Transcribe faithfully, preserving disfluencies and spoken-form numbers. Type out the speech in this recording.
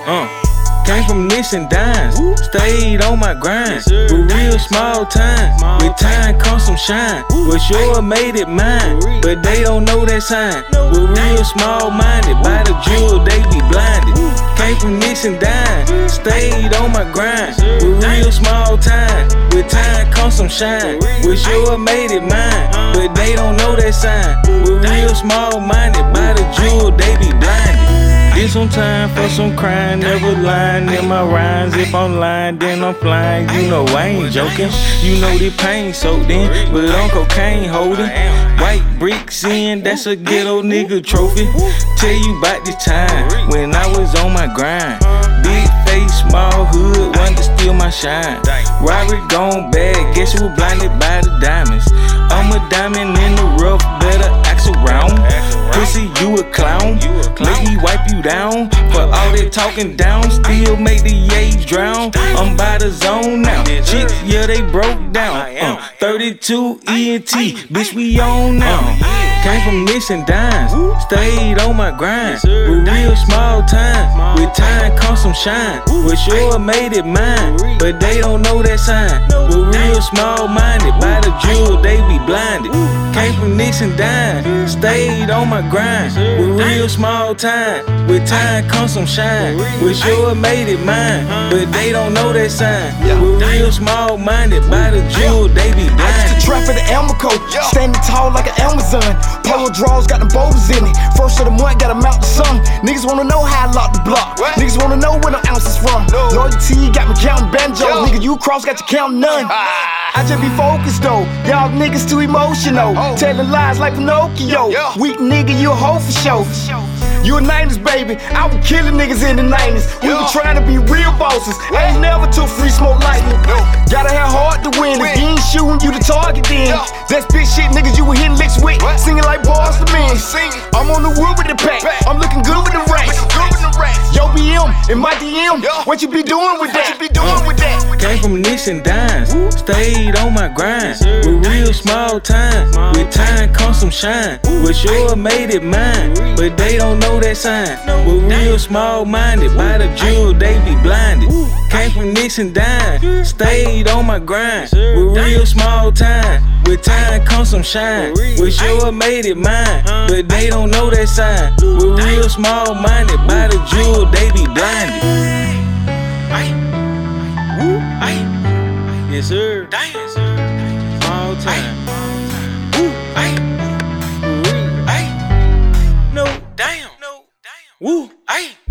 Uh. Came from nicks and dimes, stayed on my grind. With real small time, with time comes some shine. But sure made it mine, but they don't know that sign. With real small minded, by the jewel they be blinded. Came from nicks and dimes, stayed on my grind. With real small time, with time comes some shine. With sure made it mine, but they don't know that sign. With real small minded, by the jewel they be blinded. This some time for some crime, never lying in my rhymes. If I'm lying, then I'm flying. You know I ain't joking. You know the pain soaked in, but on cocaine holding. White bricks in, that's a ghetto nigga trophy. Tell you about this time when I was on my grind. Big face, small hood, wanted to steal my shine. Robert gone bad, guess who blinded by the diamonds? I'm a diamond in the rough, better act around. Pussy, you a clown. Make me wipe you down. For all that talking down, still make the yays drown. I'm by the zone now. Chicks, yeah, they broke down. Uh, thirty-two E N T, bitch, we on now. Came from nicks and dimes, stayed on my grind. With real small time, with time comes some shine. With sure made it mine, but they don't know that sign. With real small minded, by the jewel they be blinded. Came from nicks and dimes, stayed on my grind. With real small time, with time comes some shine. With sure made it mine, but they don't know that sign. With real small minded, by the jewel they be blinded. I used to trap at the Elmico, standing tall like an Amazon. Polo draws got them boulders in it. First of the month got them out the sun. Niggas wanna know how I lock the block. What? Niggas wanna know where the ounces from. No. Loyalty got me counting banjos. Yo. Nigga, you cross got you counting none. Ah. I just be focused though. Y'all niggas too emotional. Oh. Telling lies like Pinocchio. Yo. Weak nigga, you a hoe for sure. You a nineties baby, I was killing niggas in the nineties. We were trying to be real bosses. I ain't never took free smoke lightning. Gotta have hard to win. If you ain't shooting, you the target then. That's bitch shit niggas you were hitting licks with. Singing like bars to men. I'm on the wood with the pack. I'm looking good with the racks. Yo B M in my D M. What you be doing with that? What you be doing with that? Came from nicks and dimes, stayed on my grind. With real small time, with time comes some shine. With sure made it mine, but they don't know that sign. With real small minded, by the jewel they be blinded. Came from nicks and dimes, stayed on my grind. With real small time, with time comes some shine. With sure made it mine, but they don't know that sign. With real small minded, by the jewel they be blinded. Yes sir, small time. No, damn. Woo, ay.